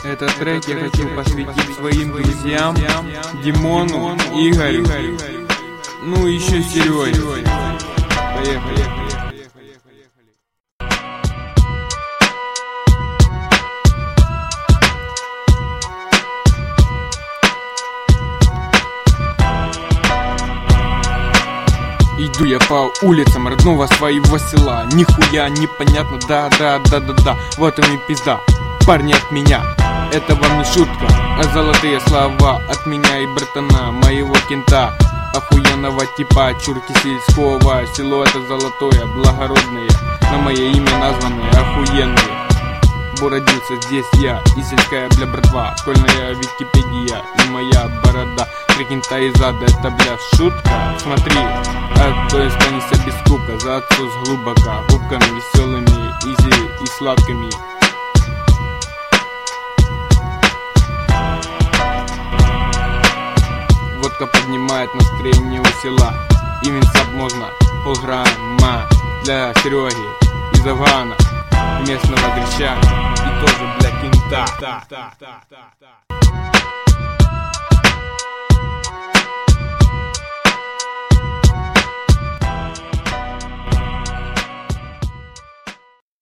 Этот трек я хочу посвятить своим друзьям Димону, Игорю, ну и еще Сереге. Поехали. Иду я по улицам родного своего села. Нихуя непонятно, да, вот им и пизда. Парни от меня, это вам не шутка, а золотые слова от меня и братана моего кента. Охуенного типа, чурки сельского. Село это золотое, благородное, на мое имя названное охуенные. Бо родился здесь я, и сельская, бля, братва. Школьная Википедия и моя борода. Три кента из ада, это, бля, шутка. Смотри, а то останешься без скука. За отцу с глубоко, губками веселыми, изи и сладкими. Водка поднимает настроение у села. И винсап можно полграмма для Сереги из Афгана, местного дрища и тоже для кента.